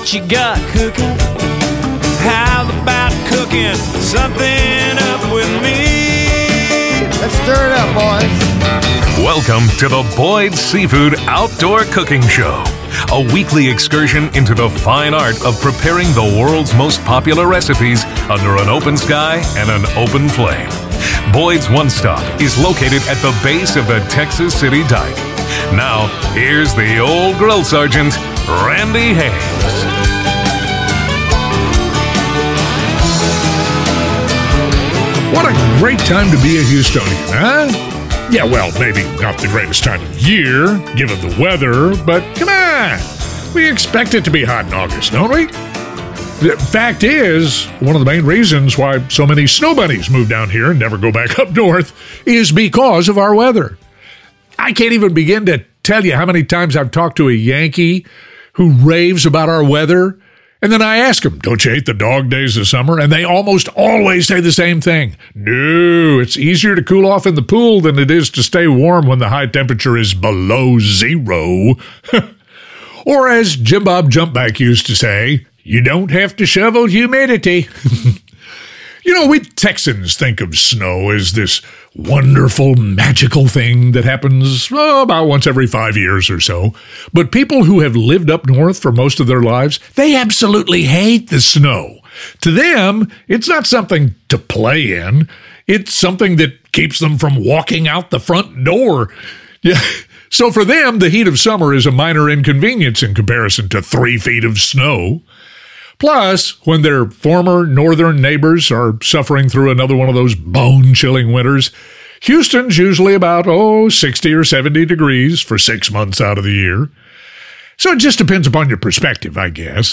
what you got cooking? How about cooking something up with me? Let's stir it up, boys. Welcome to the Boyd Seafood Outdoor Cooking Show, a weekly excursion into the fine art of preparing the world's most popular recipes under an open sky and an open flame. Boyd's One Stop is located at the base of the Texas City Dike. Now, here's the old grill sergeant, Randy Hayes. What a great time to be a Houstonian, huh? Yeah, well, maybe not the greatest time of year, given the weather, but come on. We expect it to be hot in August, don't we? The fact is, one of the main reasons why so many snow bunnies move down here and never go back up north is because of our weather. I can't even begin to tell you how many times I've talked to a Yankee who raves about our weather, and then I ask them, don't you hate the dog days of summer? And they almost always say the same thing. No, it's easier to cool off in the pool than it is to stay warm when the high temperature is below zero. Or as Jim Bob Jumpback used to say, you don't have to shovel humidity. You know, we Texans think of snow as this wonderful, magical thing that happens about once every 5 years or so. But people who have lived up north for most of their lives, they absolutely hate the snow. To them, it's not something to play in. It's something that keeps them from walking out the front door. Yeah. So for them, the heat of summer is a minor inconvenience in comparison to 3 feet of snow. Plus, when their former northern neighbors are suffering through another one of those bone-chilling winters, Houston's usually about, 60 or 70 degrees for 6 months out of the year. So it just depends upon your perspective, I guess.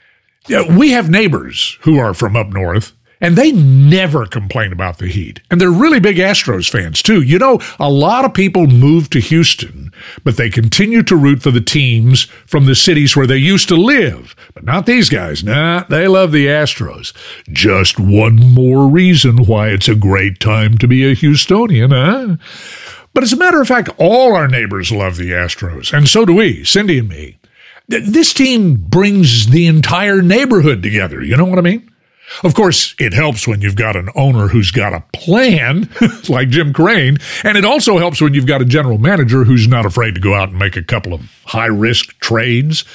We have neighbors who are from up north, and they never complain about the heat. And they're really big Astros fans, too. You know, a lot of people move to Houston, but they continue to root for the teams from the cities where they used to live. But not these guys. Nah, they love the Astros. Just one more reason why it's a great time to be a Houstonian, huh? But as a matter of fact, all our neighbors love the Astros, and so do we, Cindy and me. This team brings the entire neighborhood together, you know what I mean? Of course, it helps when you've got an owner who's got a plan, like Jim Crane, and it also helps when you've got a general manager who's not afraid to go out and make a couple of high-risk trades.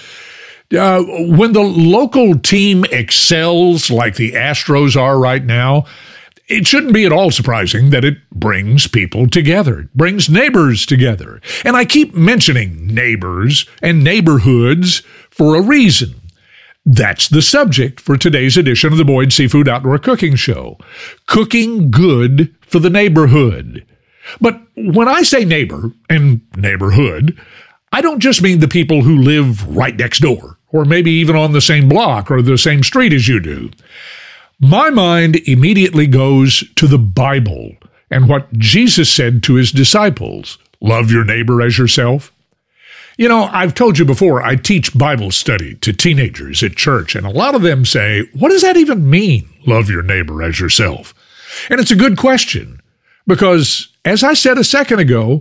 When the local team excels like the Astros are right now, it shouldn't be at all surprising that it brings people together, it brings neighbors together. And I keep mentioning neighbors and neighborhoods for a reason. That's the subject for today's edition of the Boyd Seafood Outdoor Cooking Show. Cooking good for the neighborhood. But when I say neighbor and neighborhood, I don't just mean the people who live right next door, or maybe even on the same block or the same street as you do. My mind immediately goes to the Bible and what Jesus said to his disciples. Love your neighbor as yourself. You know, I've told you before, I teach Bible study to teenagers at church, and a lot of them say, what does that even mean, love your neighbor as yourself? And it's a good question, because as I said a second ago,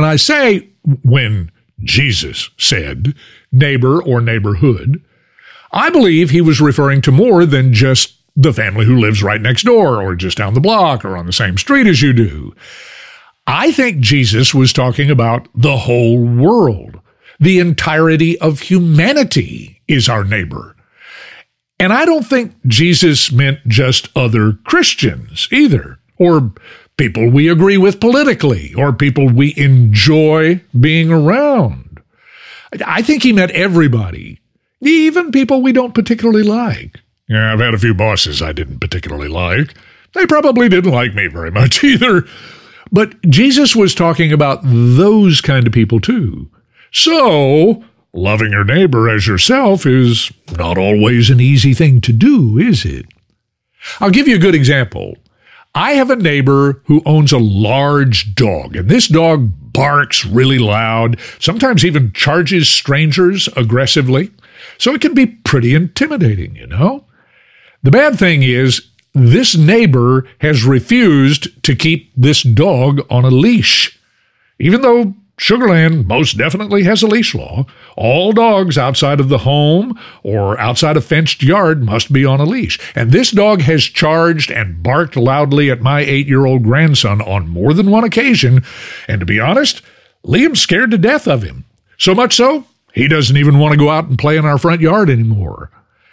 when Jesus said neighbor or neighborhood, I believe he was referring to more than just the family who lives right next door or just down the block or on the same street as you do. I think Jesus was talking about the whole world. The entirety of humanity is our neighbor. And I don't think Jesus meant just other Christians either, or people we agree with politically, or people we enjoy being around. I think he meant everybody, even people we don't particularly like. Yeah, I've had a few bosses I didn't particularly like. They probably didn't like me very much either. But Jesus was talking about those kind of people too. So, loving your neighbor as yourself is not always an easy thing to do, is it? I'll give you a good example. I have a neighbor who owns a large dog, and this dog barks really loud, sometimes even charges strangers aggressively, so it can be pretty intimidating, you know? The bad thing is, this neighbor has refused to keep this dog on a leash, even though Sugar Land most definitely has a leash law. All dogs outside of the home or outside a fenced yard must be on a leash. And this dog has charged and barked loudly at my 8-year-old grandson on more than one occasion. And to be honest, Liam's scared to death of him. So much so, he doesn't even want to go out and play in our front yard anymore.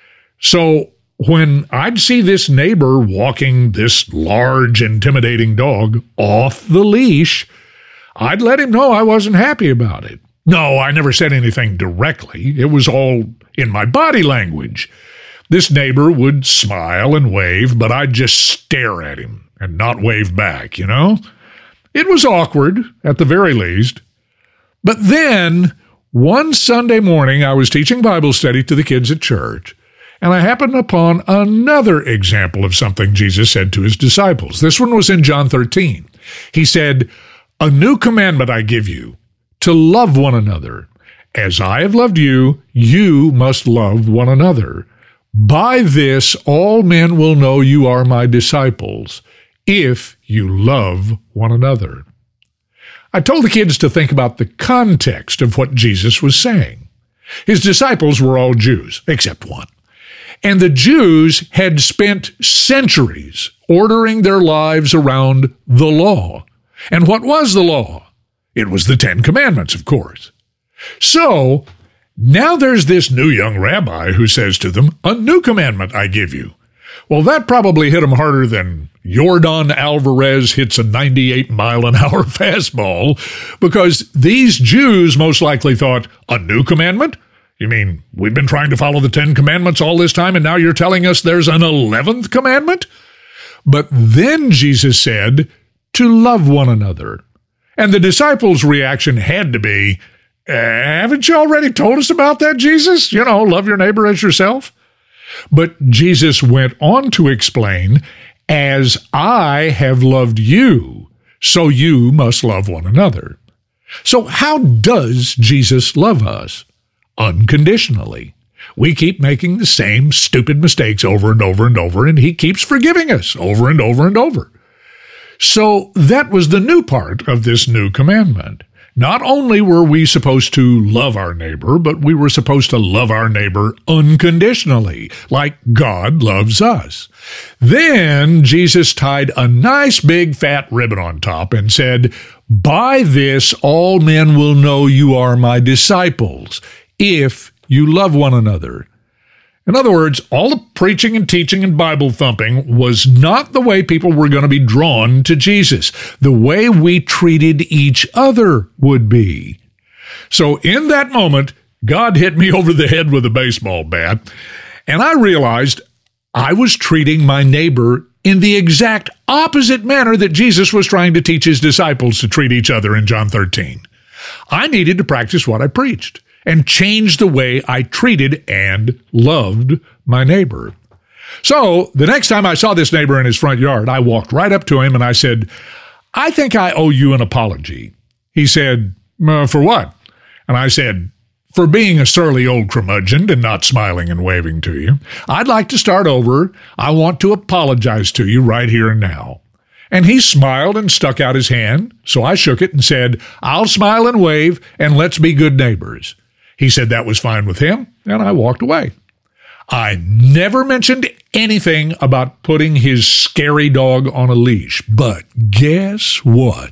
So when I'd see this neighbor walking this large, intimidating dog off the leash, I'd let him know I wasn't happy about it. No, I never said anything directly. It was all in my body language. This neighbor would smile and wave, but I'd just stare at him and not wave back, you know? It was awkward, at the very least. But then, one Sunday morning, I was teaching Bible study to the kids at church, and I happened upon another example of something Jesus said to his disciples. This one was in John 13. He said, "A new commandment I give you, to love one another. As I have loved you, you must love one another. By this all men will know you are my disciples, if you love one another." I told the kids to think about the context of what Jesus was saying. His disciples were all Jews, except one. And the Jews had spent centuries ordering their lives around the law. And what was the law? It was the 10 Commandments, of course. So, now there's this new young rabbi who says to them, "A new commandment I give you." Well, that probably hit them harder than Yordan Alvarez hits a 98-mile-an-hour fastball, because these Jews most likely thought, "A new commandment? You mean we've been trying to follow the 10 Commandments all this time, and now you're telling us there's an 11th commandment?" But then Jesus said, to love one another. And the disciples' reaction had to be, "Haven't you already told us about that, Jesus? You know, love your neighbor as yourself." But Jesus went on to explain, "As I have loved you, so you must love one another." So how does Jesus love us? Unconditionally. We keep making the same stupid mistakes over and over and over, and he keeps forgiving us over and over and over. So that was the new part of this new commandment. Not only were we supposed to love our neighbor, but we were supposed to love our neighbor unconditionally, like God loves us. Then Jesus tied a nice big fat ribbon on top and said, "By this all men will know you are my disciples, if you love one another." In other words, all the preaching and teaching and Bible thumping was not the way people were going to be drawn to Jesus. The way we treated each other would be. So in that moment, God hit me over the head with a baseball bat, and I realized I was treating my neighbor in the exact opposite manner that Jesus was trying to teach his disciples to treat each other in John 13. I needed to practice what I preached and change the way I treated and loved my neighbor. So the next time I saw this neighbor in his front yard, I walked right up to him and I said, "I think I owe you an apology." He said, "For what?" And I said, "For being a surly old curmudgeon and not smiling and waving to you. I'd like to start over. I want to apologize to you right here and now." And he smiled and stuck out his hand, so I shook it and said, "I'll smile and wave, and let's be good neighbors." He said that was fine with him, and I walked away. I never mentioned anything about putting his scary dog on a leash, but guess what?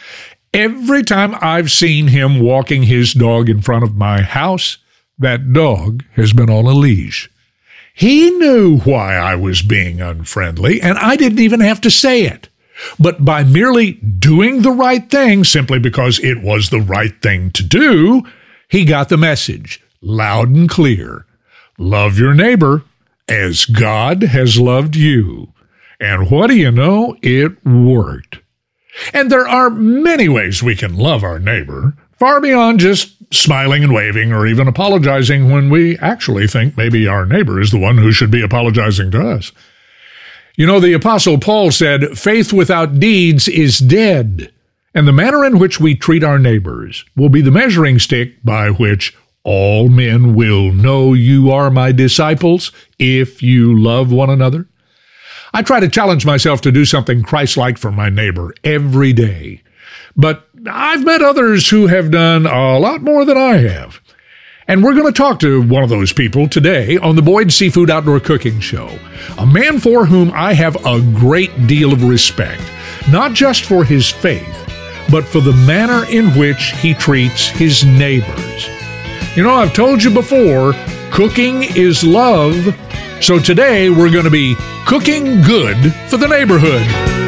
Every time I've seen him walking his dog in front of my house, that dog has been on a leash. He knew why I was being unfriendly, and I didn't even have to say it. But by merely doing the right thing, simply because it was the right thing to do, he got the message loud and clear. Love your neighbor as God has loved you. And what do you know? It worked. And there are many ways we can love our neighbor, far beyond just smiling and waving or even apologizing when we actually think maybe our neighbor is the one who should be apologizing to us. You know, the Apostle Paul said, "Faith without deeds is dead." And the manner in which we treat our neighbors will be the measuring stick by which all men will know you are my disciples if you love one another. I try to challenge myself to do something Christ-like for my neighbor every day. but I've met others who have done a lot more than I have. And we're going to talk to one of those people today on the Boyd Seafood Outdoor Cooking Show, a man for whom I have a great deal of respect, not just for his faith, but for the manner in which he treats his neighbors. You know, I've told you before, cooking is love, so today we're going to be cooking good for the neighborhood.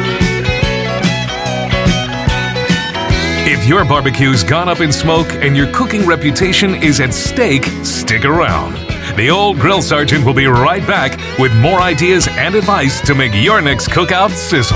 If your barbecue's gone up in smoke and your cooking reputation is at stake, stick around. The old grill sergeant will be right back with more ideas and advice to make your next cookout sizzle.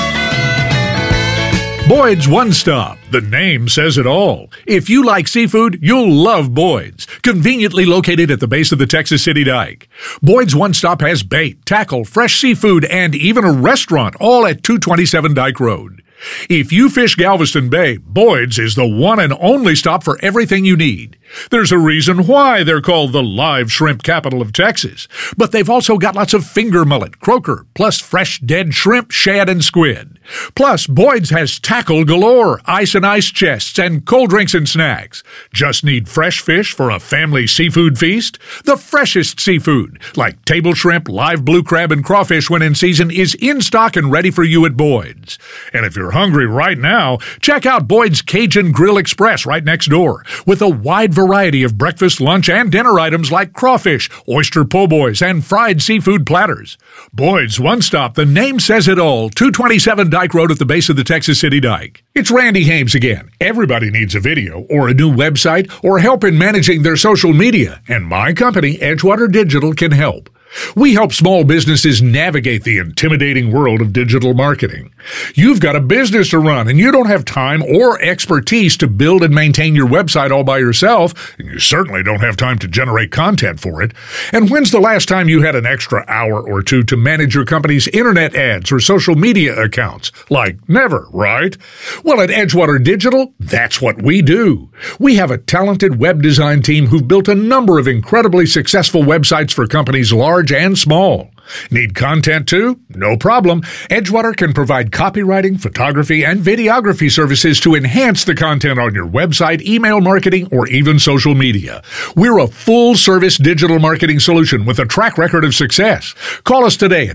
Boyd's One Stop. The name says it all. If you like seafood, you'll love Boyd's. Conveniently located at the base of the Texas City Dike. Boyd's One Stop has bait, tackle, fresh seafood, and even a restaurant, all at 227 Dike Road. If you fish Galveston Bay, Boyd's is the one and only stop for everything you need. There's a reason why they're called the live shrimp capital of Texas. But they've also got lots of finger mullet, croaker, plus fresh dead shrimp, shad, and squid. Plus, Boyd's has tackle galore, ice and ice chests, and cold drinks and snacks. Just need fresh fish for a family seafood feast? The freshest seafood, like table shrimp, live blue crab, and crawfish when in season, is in stock and ready for you at Boyd's. And if you're hungry right now, check out Boyd's Cajun Grill Express right next door, with a wide variety of breakfast, lunch, and dinner items like crawfish, oyster po' boys, and fried seafood platters. Boyd's One Stop, the name says it all, 227 Dike Road at the base of the Texas City Dike. It's Randy Hames again. Everybody needs a video, or a new website, or help in managing their social media, and my company, Edgewater Digital, can help. We help small businesses navigate the intimidating world of digital marketing. You've got a business to run, and you don't have time or expertise to build and maintain your website all by yourself, and you certainly don't have time to generate content for it. And when's the last time you had an extra hour or two to manage your company's internet ads or social media accounts? Like never, right? Well, at Edgewater Digital, that's what we do. We have a talented web design team who've built a number of incredibly successful websites for companies large and small. Need content too? No problem. Edgewater can provide copywriting, photography, and videography services to enhance the content on your website, email marketing, or even social media. We're a full-service digital marketing solution with a track record of success. Call us today at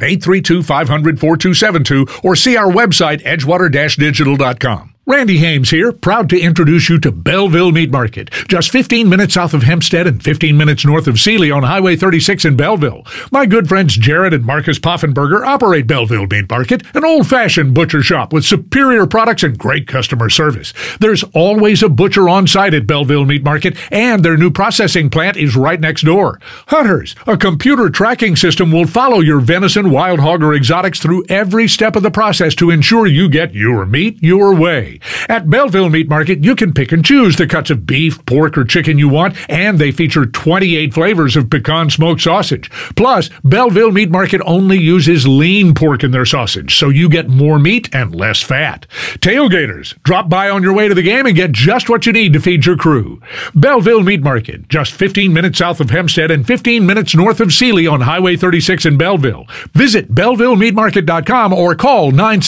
832-500-4272 or see our website, edgewater-digital.com. Randy Hames here, proud to introduce you to Belleville Meat Market, just 15 minutes south of Hempstead and 15 minutes north of Sealy on Highway 36 in Belleville. My good friends Jared and Marcus Poffenberger operate Belleville Meat Market, an old-fashioned butcher shop with superior products and great customer service. There's always a butcher on site at Belleville Meat Market, and their new processing plant is right next door. Hunters, a computer tracking system will follow your venison, wild hog, or exotics through every step of the process to ensure you get your meat your way. At Belleville Meat Market, you can pick and choose the cuts of beef, pork, or chicken you want, and they feature 28 flavors of pecan smoked sausage. Plus, Belleville Meat Market only uses lean pork in their sausage, so you get more meat and less fat. Tailgaters, drop by on your way to the game and get just what you need to feed your crew. Belleville Meat Market, just 15 minutes south of Hempstead and 15 minutes north of Sealy on Highway 36 in Belleville. Visit BellevilleMeatMarket.com or call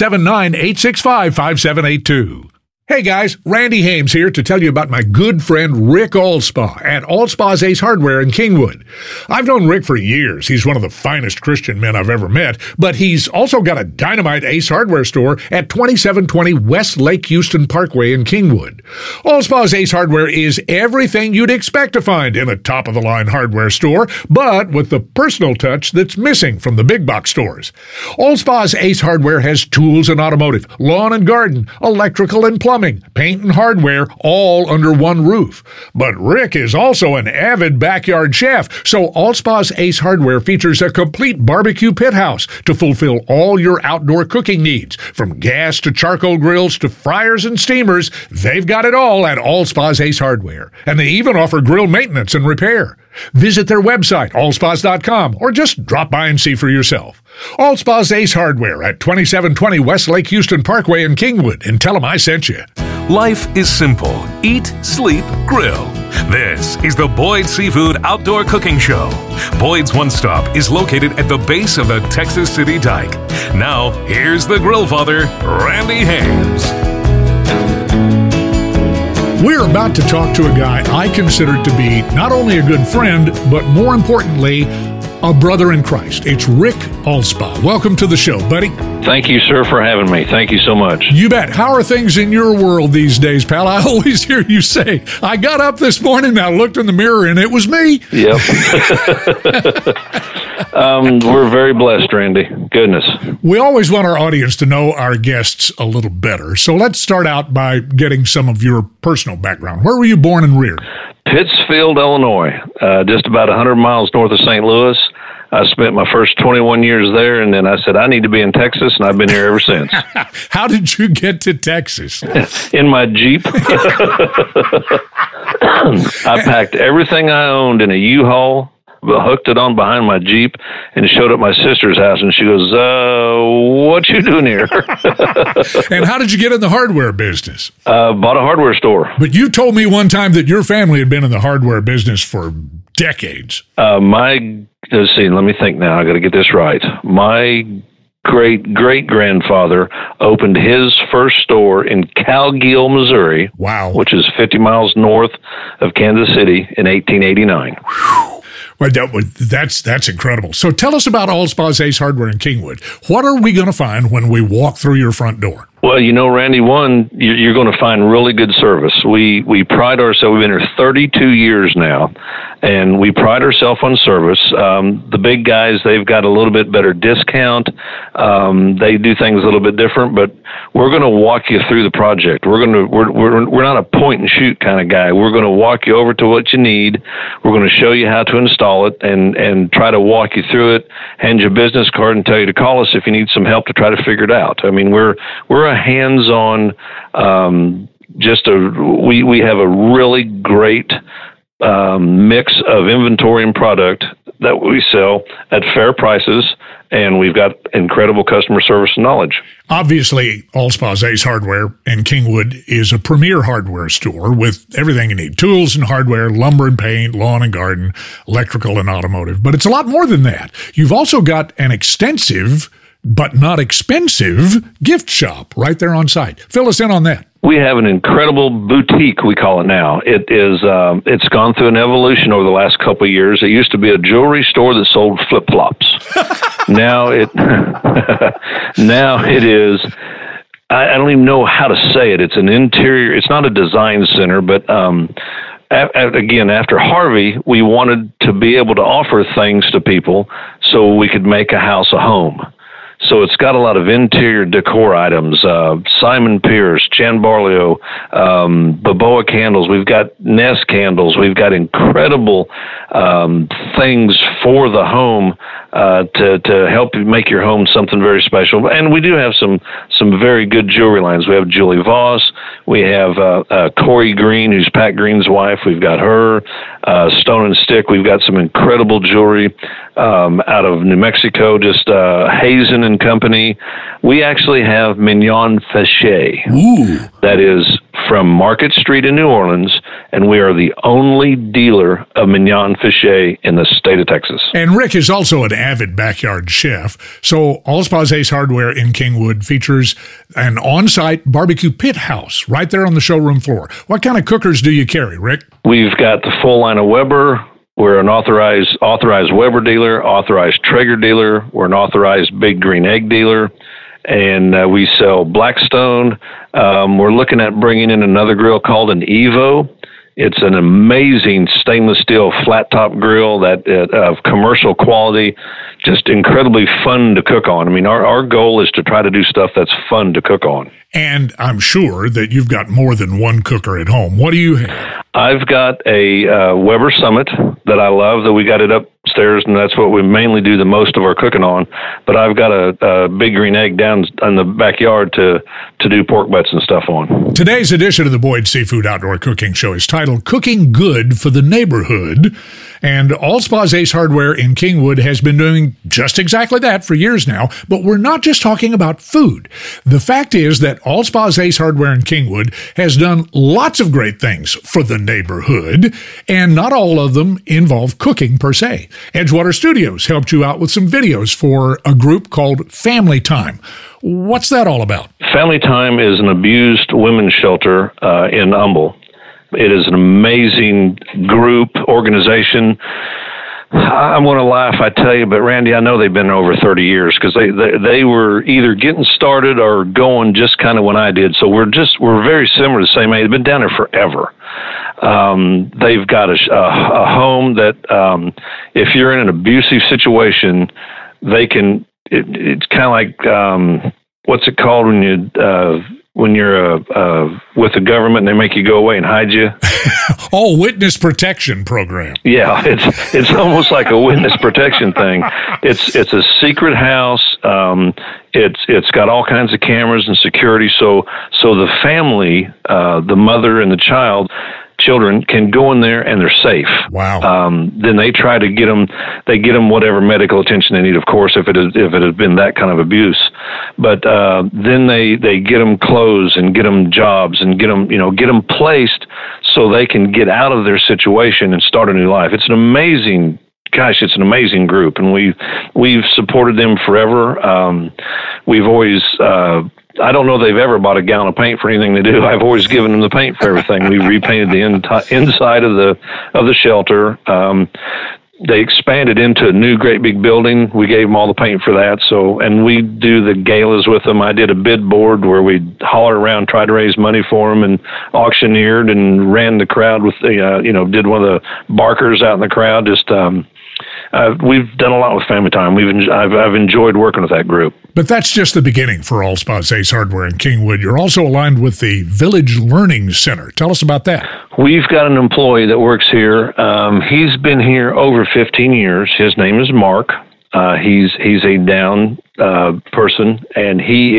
979-865-5782. Hey guys, Randy Hames here to tell you about my good friend Rick Allspaw at Allspaw's Ace Hardware in Kingwood. I've known Rick for years. He's one of the finest Christian men I've ever met, but he's also got a dynamite Ace Hardware store at 2720 West Lake Houston Parkway in Kingwood. Allspaw's Ace Hardware is everything you'd expect to find in a top-of-the-line hardware store, but with the personal touch that's missing from the big box stores. Allspaw's Ace Hardware has tools and automotive, lawn and garden, electrical and plumbing, paint and hardware, all under one roof. But Rick is also an avid backyard chef, so Allspaw's Ace Hardware features a complete barbecue pit house to fulfill all your outdoor cooking needs. From gas to charcoal grills to fryers and steamers, they've got it all at Allspaw's Ace Hardware. And they even offer grill maintenance and repair. Visit their website, allspas.com, or just drop by and see for yourself. Allspaw's Ace Hardware at 2720 West Lake Houston Parkway in Kingwood, and tell them I sent you. Life is simple. Eat, sleep, grill. This is the Boyd Seafood Outdoor Cooking Show. Boyd's One Stop is located at the base of the Texas City Dike. Now, here's the grill father, Randy Hames. We're about to talk to a guy I consider to be not only a good friend, but more importantly, a brother in Christ. It's Rick Alspaugh. Welcome to the show, buddy. Thank you, sir, for having me. Thank you so much. You bet. How are things in your world these days, pal? I always hear you say, I got up this morning, I looked in the mirror, and it was me. Yep. We're very blessed, Randy. Goodness. We always want our audience to know our guests a little better. So let's start out by getting some of your personal background. Where were you born and reared? Pittsfield, Illinois, just about 100 miles north of St. Louis. I spent my first 21 years there, and then I said, I need to be in Texas, and I've been here ever since. How did you get to Texas? In my Jeep. I packed everything I owned in a U-Haul, hooked it on behind my Jeep, and showed up at my sister's house, and she goes, what you doing here? And how did you get in the hardware business? Bought a hardware store. But you told me one time that your family had been in the hardware business for decades. Let's see, let me think now. I got to get this right. My great-great-grandfather opened his first store in Calgill, Missouri. Wow. Which is 50 miles north of Kansas City in 1889. Well, that's incredible. So tell us about Alspaugh's Ace Hardware in Kingwood. What are we going to find when we walk through your front door? Well, you know, Randy, one, you're going to find really good service. We pride ourselves, we've been here 32 years now, and we pride ourselves on service. The big guys, they've got a little bit better discount. They do things a little bit different, but we're going to walk you through the project. We're not a point and shoot kind of guy. We're going to walk you over to what you need. We're going to show you how to install it and try to walk you through it, hand you a business card and tell you to call us if you need some help to try to figure it out. I mean, we're a hands-on, we have a really great mix of inventory and product that we sell at fair prices, and we've got incredible customer service and knowledge. Obviously, Alspaugh's Ace Hardware in Kingwood is a premier hardware store with everything you need, tools and hardware, lumber and paint, lawn and garden, electrical and automotive. But it's a lot more than that. You've also got an extensive but not expensive gift shop right there on site. Fill us in on that. We have an incredible boutique, we call it now. It's gone through an evolution over the last couple of years. It used to be a jewelry store that sold flip-flops. Now it is, I don't even know how to say it. It's an interior, it's not a design center, but again, after Harvey, we wanted to be able to offer things to people so we could make a house a home. So it's got a lot of interior decor items, Simon Pierce, Chan Barleo, Baboa candles. We've got Nest candles. We've got incredible things for the home to help you make your home something very special. And we do have some very good jewelry lines. We have Julie Voss. We have Corey Green, who's Pat Green's wife. We've got her. Stone and Stick. We've got some incredible jewelry out of New Mexico, just Hazen and Company. We actually have Mignon Fichet. Ooh. That is from Market Street in New Orleans, and we are the only dealer of Mignon Fichet in the state of Texas. And Rick is also an avid backyard chef, so Alspaugh's Ace Hardware in Kingwood features an on-site barbecue pit house right there on the showroom floor. What kind of cookers do you carry, Rick? We've got the full line of Weber. We're an authorized Weber dealer, authorized Traeger dealer. We're an authorized Big Green Egg dealer. And we sell Blackstone. We're looking at bringing in another grill called an Evo. It's an amazing stainless steel flat top grill that of commercial quality, just incredibly fun to cook on. I mean, our goal is to try to do stuff that's fun to cook on. And I'm sure that you've got more than one cooker at home. What do you have? I've got a Weber Summit that I love, that we got it upstairs, and that's what we mainly do the most of our cooking on. But I've got a Big Green Egg down in the backyard to do pork butts and stuff on. Today's edition of the Boyd Seafood Outdoor Cooking Show is titled Cooking Good for the Neighborhood. And Alspaugh's Ace Hardware in Kingwood has been doing just exactly that for years now. But we're not just talking about food. The fact is that Alspaugh's Ace Hardware in Kingwood has done lots of great things for the neighborhood, and not all of them involve cooking per se. Edgewater Studios helped you out with some videos for a group called Family Time. What's that all about? Family Time is an abused women's shelter in Humble. It is an amazing group, organization. I'm going to laugh, I tell you, but Randy, I know they've been over 30 years because they were either getting started or going just kind of when I did. So we're very similar, the same age. They've been down there forever. They've got a home that if you're in an abusive situation, they can. It's kind of like what's it called when you're with the government and they make you go away and hide you. Oh, witness protection program. Yeah, it's almost like a witness protection thing. It's a secret house. It's got all kinds of cameras and security. So the family, the mother and the children can go in there and they're safe. Wow. Then they try to get them whatever medical attention they need, of course, if it has been that kind of abuse. But then they get them clothes and get them jobs and get them placed so they can get out of their situation and start a new life. It's an amazing group, and we've supported them forever. We've always. I don't know they've ever bought a gallon of paint for anything they do. I've always given them the paint for everything. We repainted the inside of the shelter. They expanded into a new great big building. We gave them all the paint for that. And we do the galas with them. I did a bid board where we hollered around, tried to raise money for them, and auctioneered and ran the crowd with did one of the barkers out in the crowd. We've done a lot with Family Time. I've enjoyed working with that group. But that's just the beginning for Allspa's Ace Hardware in Kingwood. You're also aligned with the Village Learning Center. Tell us about that. We've got an employee that works here. He's been here over 15 years. His name is Mark. He's a down person, and he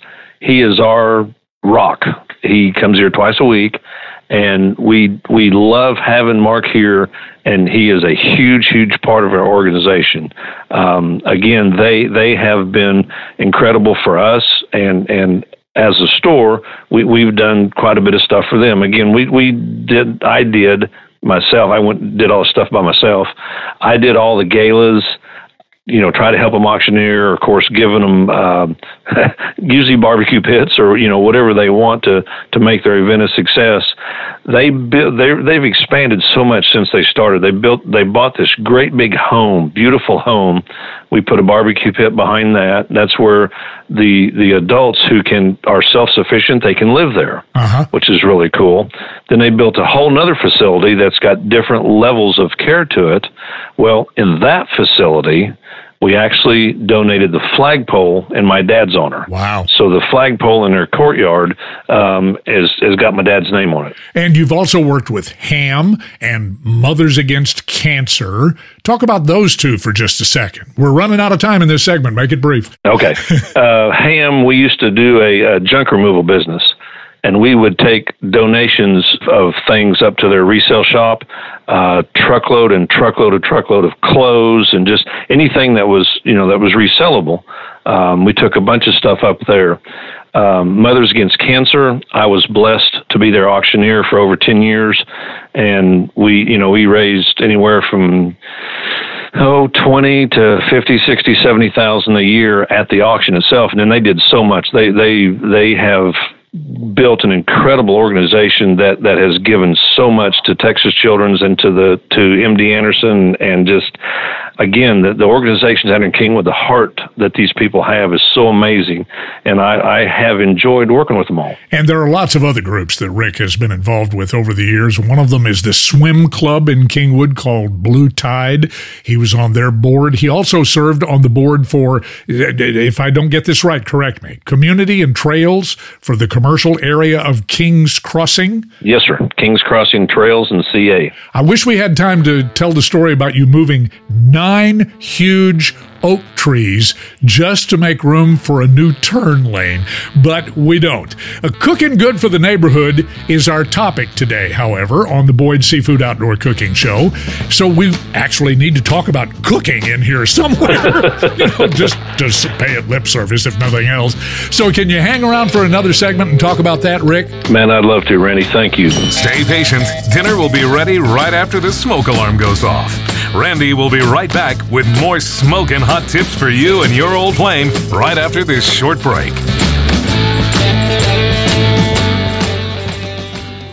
is our rock. He comes here twice a week. And we love having Mark here, and he is a huge, huge part of our organization. Again, they have been incredible for us, and as a store, we've done quite a bit of stuff for them. Again, I did myself. I went and did all the stuff by myself. I did all the galas. Try to help them auctioneer, of course, giving them usually barbecue pits or whatever they want to make their event a success. They've expanded so much since they started. They bought this great big home, beautiful home. We put a barbecue pit behind that. That's where the adults who are self-sufficient, they can live there, which is really cool. Then they built a whole nother facility that's got different levels of care to it. Well, in that facility, we actually donated the flagpole in my dad's honor. Wow. So the flagpole in their courtyard has got my dad's name on it. And you've also worked with HAM and Mothers Against Cancer. Talk about those two for just a second. We're running out of time in this segment. Make it brief. Okay. HAM, we used to do a junk removal business. And we would take donations of things up to their resale shop, truckload of clothes, and just anything that was resellable. We took a bunch of stuff up there. Mothers Against Cancer, I was blessed to be their auctioneer for over 10 years, and we raised anywhere from 20 to 50, 60, 70,000 a year at the auction itself, and then they did so much. They have built an incredible organization that has given so much to Texas Children's and to MD Anderson, and just again the organizations out in Kingwood, the heart that these people have is so amazing, and I have enjoyed working with them all. And there are lots of other groups that Rick has been involved with over the years. One of them is the swim club in Kingwood called Blue Tide. He was on their board. He also served on the board for, if I don't get this right, correct me, Community and Trails for the commercial area of Kings Crossing? Yes, sir. Kings Crossing Trails and CA. I wish we had time to tell the story about you moving 9 huge oak trees just to make room for a new turn lane, but we don't. Cooking good for the neighborhood is our topic today, however, on the Boyd Seafood Outdoor Cooking Show. So we actually need to talk about cooking in here somewhere, just pay it lip service if nothing else. So can you hang around for another segment and talk about that, Rick? Man, I'd love to, Randy. Thank you. Stay patient. Dinner will be ready right after the smoke alarm goes off. Randy will be right back with more smoking hot tips for you and your old flame right after this short break.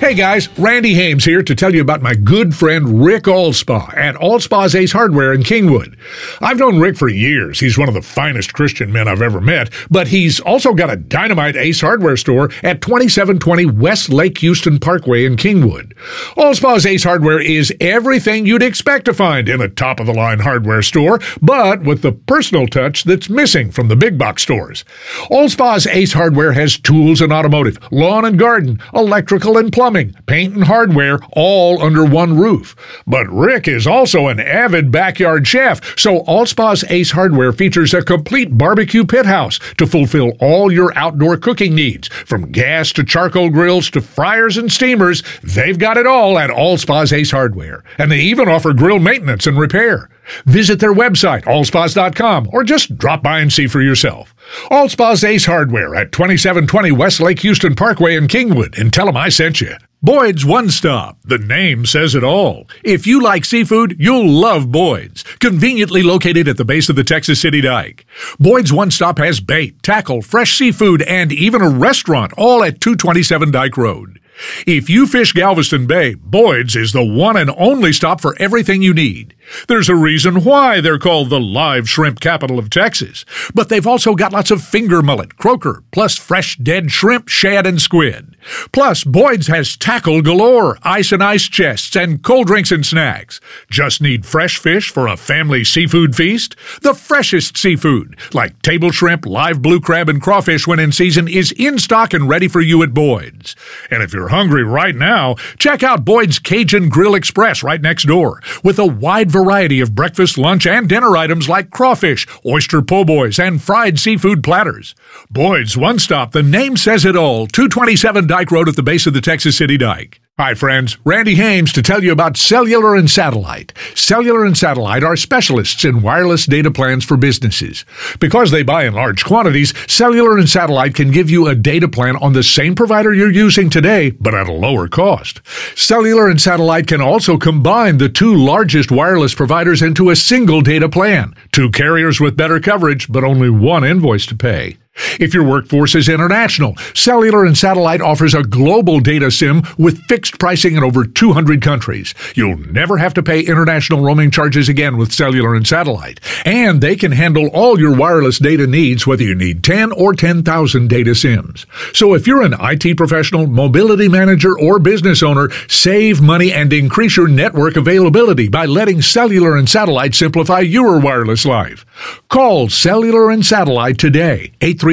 Hey guys, Randy Hames here to tell you about my good friend Rick Allspaw at Allspaw's Ace Hardware in Kingwood. I've known Rick for years. He's one of the finest Christian men I've ever met, but he's also got a dynamite Ace Hardware store at 2720 West Lake Houston Parkway in Kingwood. Allspaw's Ace Hardware is everything you'd expect to find in a top-of-the-line hardware store, but with the personal touch that's missing from the big box stores. Allspaw's Ace Hardware has tools and automotive, lawn and garden, electrical and plumbing, paint and hardware, all under one roof. But Rick is also an avid backyard chef, so Allspaw's Ace Hardware features a complete barbecue pit house to fulfill all your outdoor cooking needs. From gas to charcoal grills to fryers and steamers, they've got it all at Allspaw's Ace Hardware. And they even offer grill maintenance and repair. Visit their website, allspas.com, or just drop by and see for yourself. Allspaw's Ace Hardware at 2720 West Lake Houston Parkway in Kingwood, and tell them I sent you. Boyd's One Stop. The name says it all. If you like seafood, you'll love Boyd's. Conveniently located at the base of the Texas City Dike. Boyd's One Stop has bait, tackle, fresh seafood, and even a restaurant, all at 227 Dike Road. If you fish Galveston Bay, Boyd's is the one and only stop for everything you need. There's a reason why they're called the live shrimp capital of Texas. But they've also got lots of finger mullet, croaker, plus fresh dead shrimp, shad, and squid. Plus, Boyd's has tackle galore, ice and ice chests, and cold drinks and snacks. Just need fresh fish for a family seafood feast? The freshest seafood, like table shrimp, live blue crab, and crawfish when in season, is in stock and ready for you at Boyd's. And if you're hungry right now, check out Boyd's Cajun Grill Express right next door, with a wide variety of breakfast, lunch, and dinner items like crawfish, oyster po' boys, and fried seafood platters. Boyd's One Stop, the name says it all, 227 Dike Road at the base of the Texas City Dike. Hi friends, Randy Hames to tell you about Cellular and Satellite. Cellular and Satellite are specialists in wireless data plans for businesses. Because they buy in large quantities, Cellular and Satellite can give you a data plan on the same provider you're using today, but at a lower cost. Cellular and Satellite can also combine the two largest wireless providers into a single data plan. Two carriers with better coverage, but only one invoice to pay. If your workforce is international, Cellular and Satellite offers a global data SIM with fixed pricing in over 200 countries. You'll never have to pay international roaming charges again with Cellular and Satellite. And they can handle all your wireless data needs, whether you need 10 or 10,000 data SIMs. So if you're an IT professional, mobility manager, or business owner, save money and increase your network availability by letting Cellular and Satellite simplify your wireless life. Call Cellular and Satellite today,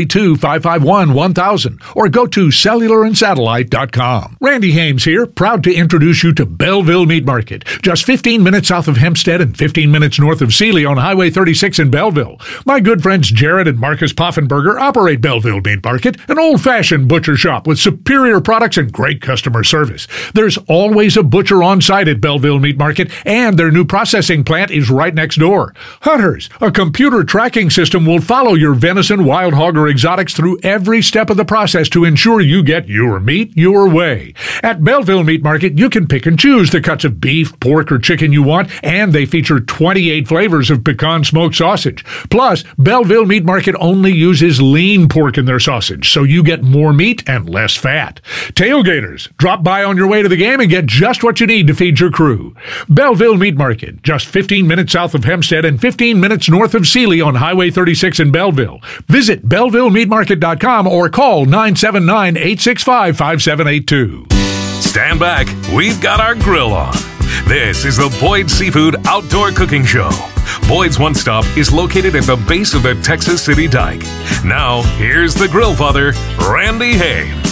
832-551-1000, or go to cellularandsatellite.com. Randy Hames here, proud to introduce you to Belleville Meat Market, just 15 minutes south of Hempstead and 15 minutes north of Sealy on Highway 36 in Belleville. My good friends Jared and Marcus Poffenberger operate Belleville Meat Market, an old-fashioned butcher shop with superior products and great customer service. There's always a butcher on site at Belleville Meat Market, and their new processing plant is right next door. Hunters, a computer tracking system will follow your venison, wild hog, or exotics through every step of the process to ensure you get your meat your way. At Belleville Meat Market, you can pick and choose the cuts of beef, pork, or chicken you want, and they feature 28 flavors of pecan smoked sausage. Plus, Belleville Meat Market only uses lean pork in their sausage, so you get more meat and less fat. Tailgaters, drop by on your way to the game and get just what you need to feed your crew. Belleville Meat Market, just 15 minutes south of Hempstead and 15 minutes north of Sealy on Highway 36 in Belleville. Visit BellevilleMeatMarket.com or call 979-865-5782. Stand back, we've got our grill on. This is the Boyd's Seafood Outdoor Cooking Show. Boyd's One Stop is located at the base of the Texas City Dike. Now, here's the grill father, Randy Hames.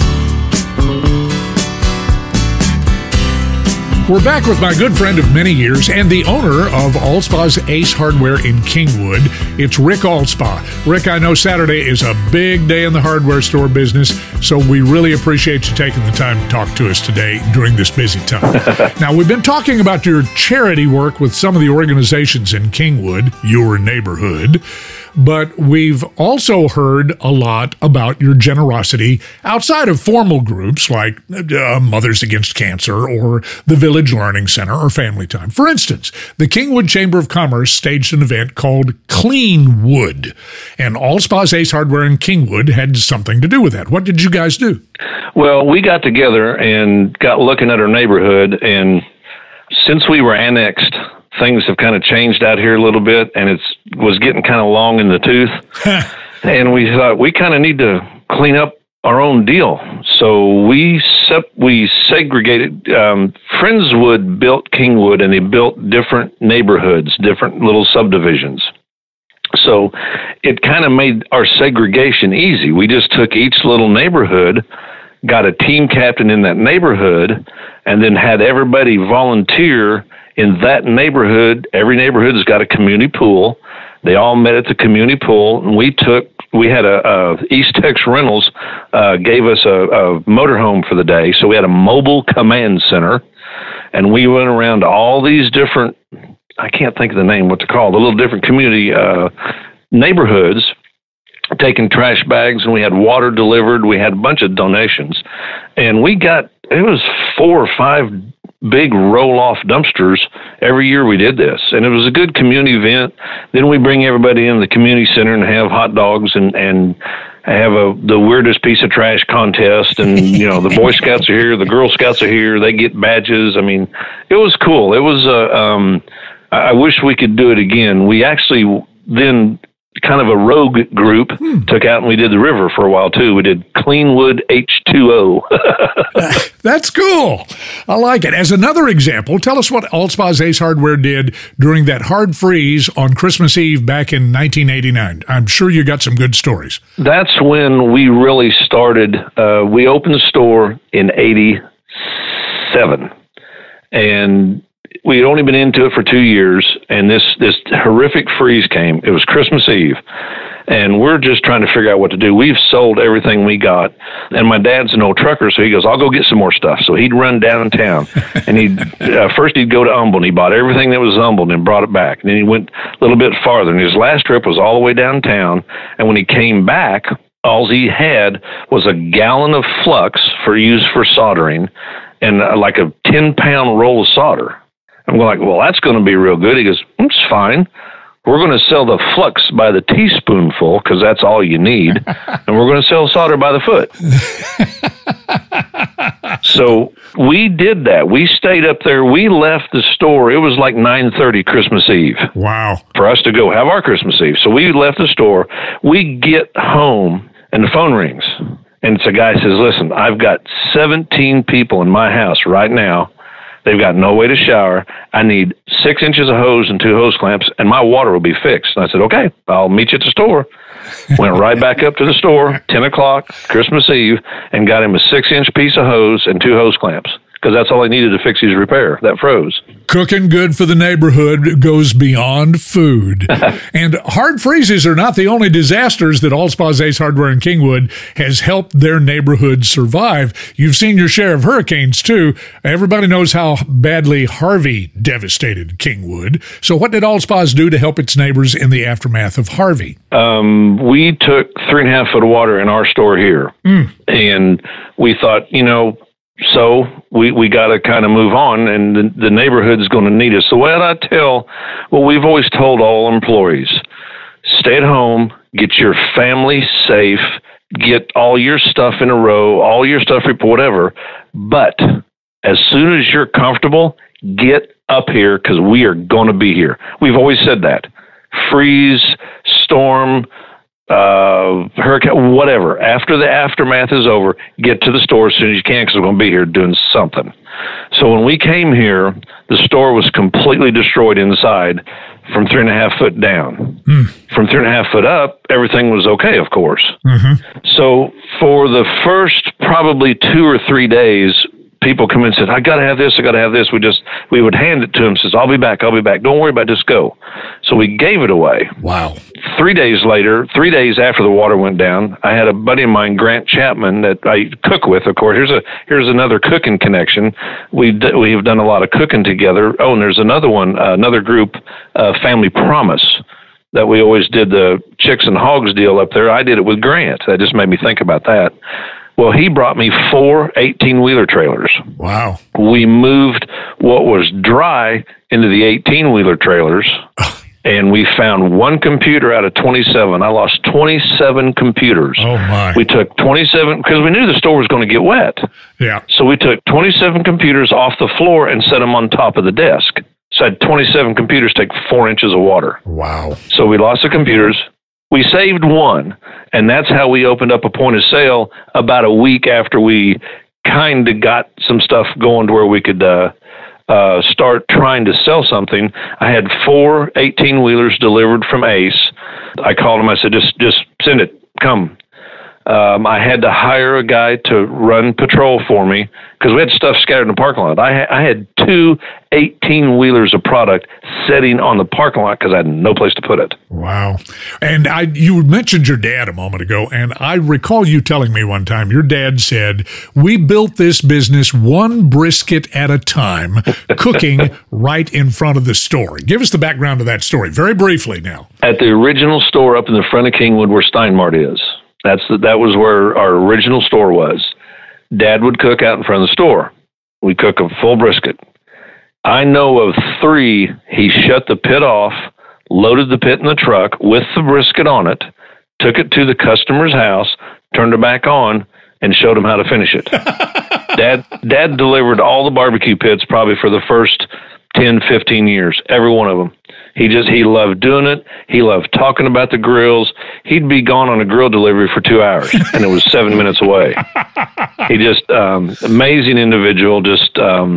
We're back with my good friend of many years and the owner of Allspaw's Ace Hardware in Kingwood. It's Rick Allspaw. Rick, I know Saturday is a big day in the hardware store business, so we really appreciate you taking the time to talk to us today during this busy time. Now, we've been talking about your charity work with some of the organizations in Kingwood, your neighborhood. but we've also heard a lot about your generosity outside of formal groups like Mothers Against Cancer or the Village Learning Center or Family Time. For instance, the Kingwood Chamber of Commerce staged an event called Clean Wood, and Allspa's Ace Hardware in Kingwood had something to do with that. What did you guys do? Well, we got together and got looking at our neighborhood, and since we were annexed, things have kind of changed out here a little bit, and it was getting kind of long in the tooth. And we thought we kind of need to clean up our own deal. So we segregated. Friendswood built Kingwood, and they built different neighborhoods, different little subdivisions. So it kind of made our segregation easy. We just took each little neighborhood, got a team captain in that neighborhood, and then had everybody volunteer in that neighborhood. Every neighborhood's got a community pool. They all met at the community pool, and we had East Tex Rentals gave us a motorhome for the day, so we had a mobile command center, and we went around to all these different, I can't think of the name, what to call, the little different community neighborhoods, taking trash bags, and we had water delivered. We had a bunch of donations, and it was 4 or 5 big roll-off dumpsters every year we did this, and it was a good community event. Then we bring everybody in the community center and have hot dogs and have the weirdest piece of trash contest, and the Boy Scouts are here, the Girl Scouts are here, they get badges. I mean, it was cool. It was I wish we could do it again. We actually then kind of a rogue group took out and we did the river for a while too. We did Cleanwood H2O. That's cool. I like it. As another example, tell us what Allspa's Ace Hardware did during that hard freeze on Christmas Eve back in 1989. I'm sure you got some good stories. That's when we really started. We opened the store in 87, and we had only been into it for 2 years, and this horrific freeze came. It was Christmas Eve, and we're just trying to figure out what to do. We've sold everything we got, and my dad's an old trucker, so he goes, I'll go get some more stuff. So he'd run downtown, and first he'd go to Humble, and he bought everything that was Humble and brought it back. And then he went a little bit farther, and his last trip was all the way downtown, and when he came back, all he had was a gallon of flux for use for soldering and like a 10-pound roll of solder. I'm going well, that's going to be real good. He goes, it's fine. We're going to sell the flux by the teaspoonful because that's all you need, and we're going to sell solder by the foot. So we did that. We stayed up there. We left the store. It was like 9:30 Christmas Eve. Wow. For us to go have our Christmas Eve. So we left the store. We get home, and the phone rings, and it's a guy says, listen, I've got 17 people in my house right now. They've got no way to shower. I need 6 inches of hose and 2 hose clamps, and my water will be fixed. And I said, okay, I'll meet you at the store. Went right back up to the store, 10 o'clock, Christmas Eve, and got him a 6-inch piece of hose and 2 hose clamps, because that's all he needed to fix his repair. That froze. Cooking good for the neighborhood goes beyond food. And hard freezes are not the only disasters that Allspa's Ace Hardware in Kingwood has helped their neighborhood survive. You've seen your share of hurricanes, too. Everybody knows how badly Harvey devastated Kingwood. So what did Allspa's do to help its neighbors in the aftermath of Harvey? We took 3.5 foot of water in our store here. And we thought, so we got to kind of move on, and the neighborhood is going to need us. So we've always told all employees, stay at home, get your family safe, get all your stuff in a row, all your stuff, whatever. But as soon as you're comfortable, get up here because we are going to be here. We've always said that. Freeze, storm, hurricane, whatever. After the aftermath is over, get to the store as soon as you can because we're going to be here doing something. So when we came here, the store was completely destroyed inside from 3.5 foot down. From 3.5 foot up, everything was okay, of course. So for the first probably 2 or 3 days, people come in and said, I got to have this, I got to have this. We would hand it to them, says, I'll be back. Don't worry about it, just go. So we gave it away. Wow. 3 days later, 3 days after the water went down, I had a buddy of mine, Grant Chapman, that I cook with, of course. Here's another cooking connection. We have done a lot of cooking together. Oh, and there's another one, another group, Family Promise. that we always did the chicks and hogs deal up there. I did it with Grant. That just made me think about that. Well, he brought me 4 18-wheeler trailers. Wow. We moved what was dry into the 18-wheeler trailers, and we found one computer out of 27. I lost 27 computers. Oh, my. We took 27, because we knew the store was going to get wet. Yeah. So we took 27 computers off the floor and set them on top of the desk. So I had 27 computers take 4 inches of water. Wow. So we lost the computers. We saved one, and that's how we opened up a point of sale about a week after we kind of got some stuff going to where we could start trying to sell something. I had 4 18-wheelers delivered from Ace. I called him. I said, just send it. Come. I had to hire a guy to run patrol for me because we had stuff scattered in the parking lot. I had 2 18-wheelers of product sitting on the parking lot because I had no place to put it. Wow. And you mentioned your dad a moment ago, and I recall you telling me one time your dad said, we built this business one brisket at a time, cooking right in front of the store. Give us the background of that story very briefly now. At the original store up in the front of Kingwood where Steinmart is, that was where our original store was. Dad would cook out in front of the store. We cook a full brisket. I know of 3, he shut the pit off, loaded the pit in the truck with the brisket on it, took it to the customer's house, turned it back on, and showed him how to finish it. Dad delivered all the barbecue pits probably for the first 10, 15 years, every one of them. He loved doing it. He loved talking about the grills. He'd be gone on a grill delivery for 2 hours, and it was 7 minutes away. He just, amazing individual, just,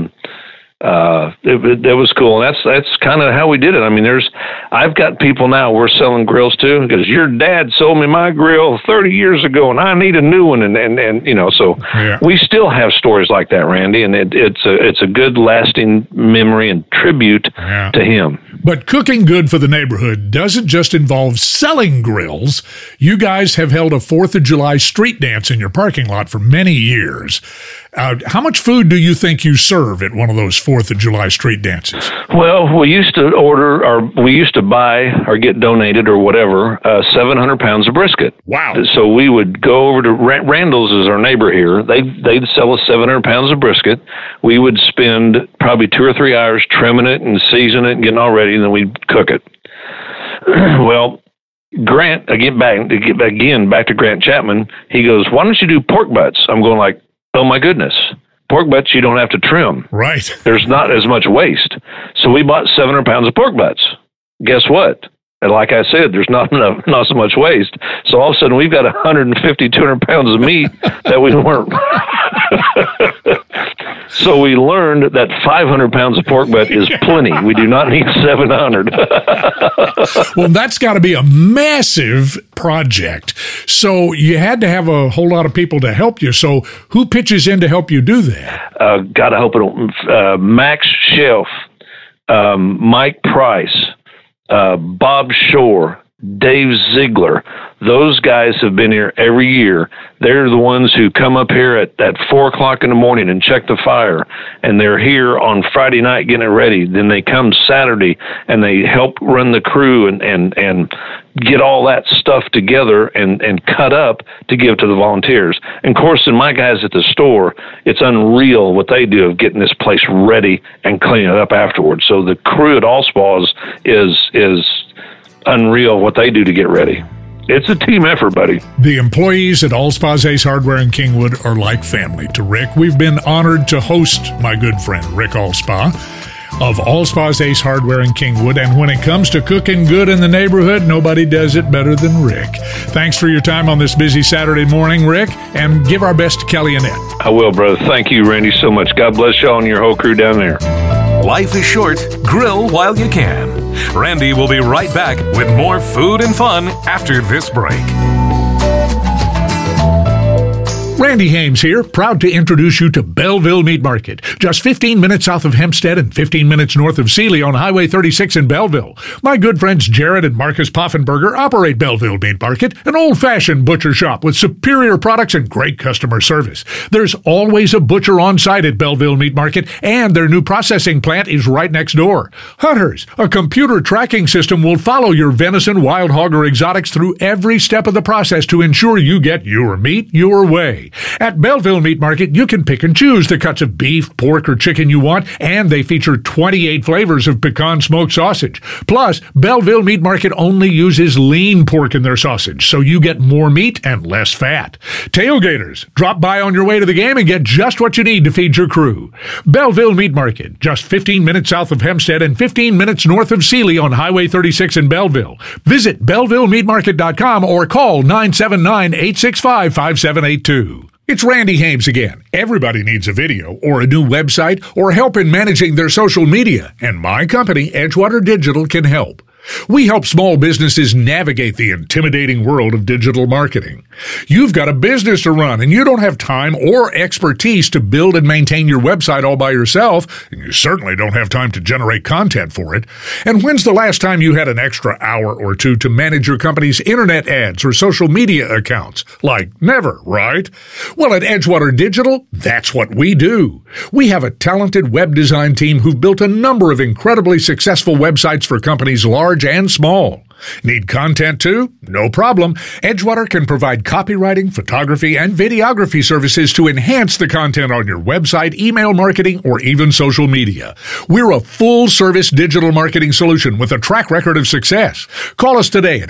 it was cool. And that's kind of how we did it. I mean, I've got people now we're selling grills to because your dad sold me my grill 30 years ago and I need a new one. And you know, so yeah. We still have stories like that, Randy, and it's a good lasting memory and tribute to him. But cooking good for the neighborhood doesn't just involve selling grills. You guys have held a 4th of July street dance in your parking lot for many years. How much food do you think you serve at one of those 4th of July street dances? Well, we used to buy or get donated or whatever, 700 pounds of brisket. Wow. So we would go over to Randall's is our neighbor here. They'd sell us 700 pounds of brisket. We would spend probably 2 or 3 hours trimming it and seasoning it and getting all ready, and then we'd cook it. Well, Grant, back to Grant Chapman, he goes, why don't you do pork butts? I'm going like, oh my goodness, pork butts you don't have to trim. Right. There's not as much waste. So we bought 700 pounds of pork butts. Guess what? And like I said, there's not so much waste. So all of a sudden we've got 150, 200 pounds of meat that we weren't. So we learned that 500 pounds of pork butt is plenty. We do not need 700. Well, that's got to be a massive project. So you had to have a whole lot of people to help you. So who pitches in to help you do that? Got to help it. Max Shelf, Mike Price, Bob Shore, Dave Ziegler. Those guys have been here every year. They're the ones who come up here at 4 o'clock in the morning and check the fire. And they're here on Friday night getting it ready. Then they come Saturday and they help run the crew and get all that stuff together and cut up to give to the volunteers. And of course, in my guys at the store, it's unreal what they do of getting this place ready and cleaning it up afterwards. So the crew at Allspaws is unreal what they do to get ready. It's a team effort, buddy. The employees at Allspaws Ace Hardware in Kingwood are like family to Rick. We've been honored to host my good friend Rick Allspaw of Allspaws Ace Hardware in Kingwood. And when it comes to cooking good in the neighborhood, nobody does it better than Rick. Thanks for your time on this busy Saturday morning, Rick, and give our best to Kelly Annette. I will, brother. Thank you, Randy, so much. God bless y'all and your whole crew down there. Life is short. Grill while you can. Randy will be right back with more food and fun after this break. Randy Hames here, proud to introduce you to Belleville Meat Market, just 15 minutes south of Hempstead and 15 minutes north of Sealy on Highway 36 in Belleville. My good friends Jared and Marcus Poffenberger operate Belleville Meat Market, an old-fashioned butcher shop with superior products and great customer service. There's always a butcher on site at Belleville Meat Market, and their new processing plant is right next door. Hunters, a computer tracking system will follow your venison, wild hog, or exotics through every step of the process to ensure you get your meat your way. At Belleville Meat Market, you can pick and choose the cuts of beef, pork, or chicken you want, and they feature 28 flavors of pecan smoked sausage. Plus, Belleville Meat Market only uses lean pork in their sausage, so you get more meat and less fat. Tailgaters, drop by on your way to the game and get just what you need to feed your crew. Belleville Meat Market, just 15 minutes south of Hempstead and 15 minutes north of Sealy on Highway 36 in Belleville. Visit BellevilleMeatMarket.com or call 979-865-5782. It's Randy Hames again. Everybody needs a video or a new website or help in managing their social media, and my company, Edgewater Digital, can help. We help small businesses navigate the intimidating world of digital marketing. You've got a business to run, and you don't have time or expertise to build and maintain your website all by yourself, and you certainly don't have time to generate content for it. And when's the last time you had an extra hour or two to manage your company's internet ads or social media accounts? Like never, right? Well, at Edgewater Digital, that's what we do. We have a talented web design team who've built a number of incredibly successful websites for companies large and small. Need content too? No problem. Edgewater can provide copywriting, photography, and videography services to enhance the content on your website, email marketing, or even social media. We're a full-service digital marketing solution with a track record of success. Call us today at